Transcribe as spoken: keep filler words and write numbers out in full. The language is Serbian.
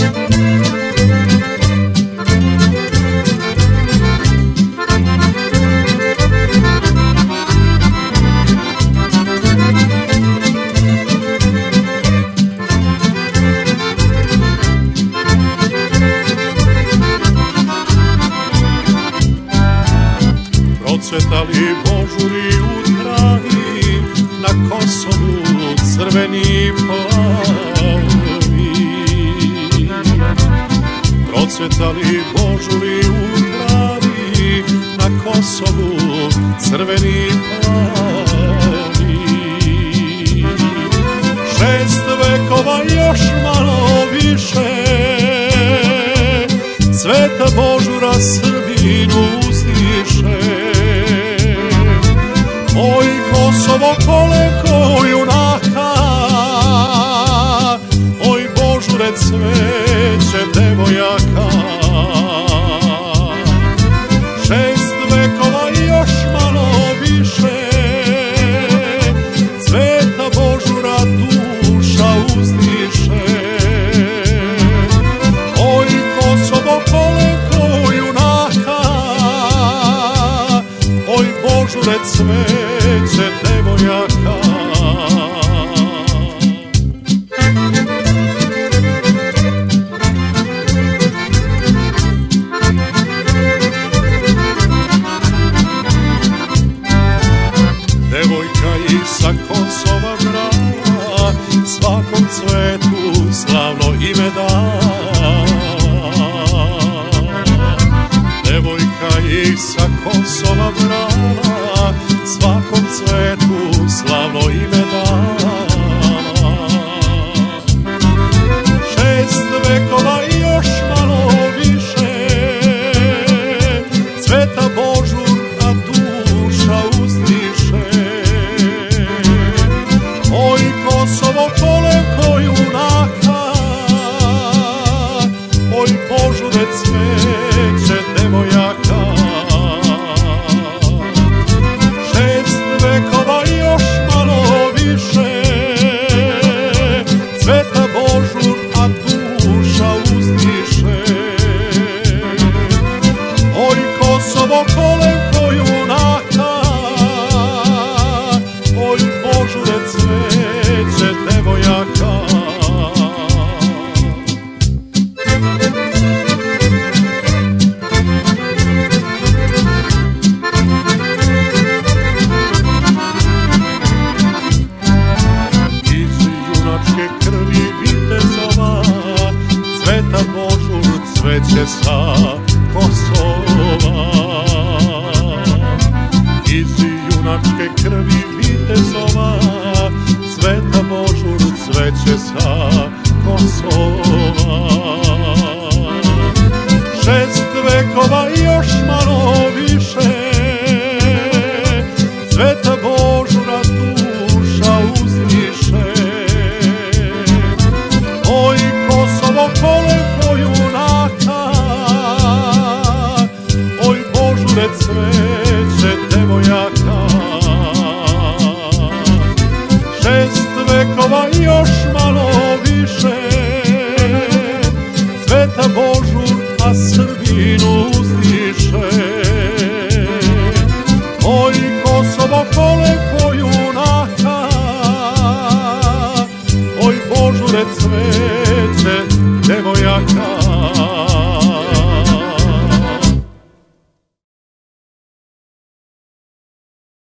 Procvetali božuri u travi, na Kosovu crveni plavi. Procvetali božuri u travi, na Kosovu crveni plavi. Šest vekova još malo više, Sveta božura Srbinu uzdiše. Oj Kosovo koleko junaka, oj božure cveće devojaka. Šest vekova i još malo više, Sveta božura duša uzdiše. Oj Kosovo koleko junaka, oj božure cveće devojaka. Devojka i sa Kosova brala, svakom cvetu slavno ime da. Devojka i sa Kosova brala, svakom cvetu slavno ime da. Šest vekova i još malo više, Sveta božura duša uzdiše. Oj Kosovo koleko junaka, oj božure cveće devojaka. Šest vekova i još malo više, Sveta božura duša uzdiše. Oj Kosovo koleko junaka, oj božure cveće devojaka. Iz junačke krvi vitezova, Sveta božur cveće sa Kosova. Iz junačke krvi vitezova, Sveta božur cveće sa Kosova. Šest vekova i još malo više, Sveta božura duša uzdiše. Oj Kosovo koleko junaka, oj božure cveće devojaka. Šest vekova i još malo više, Sveta božura Srbinu uzdiše. Oj Kosovo koleko junaka, oj božure cveće devojaka.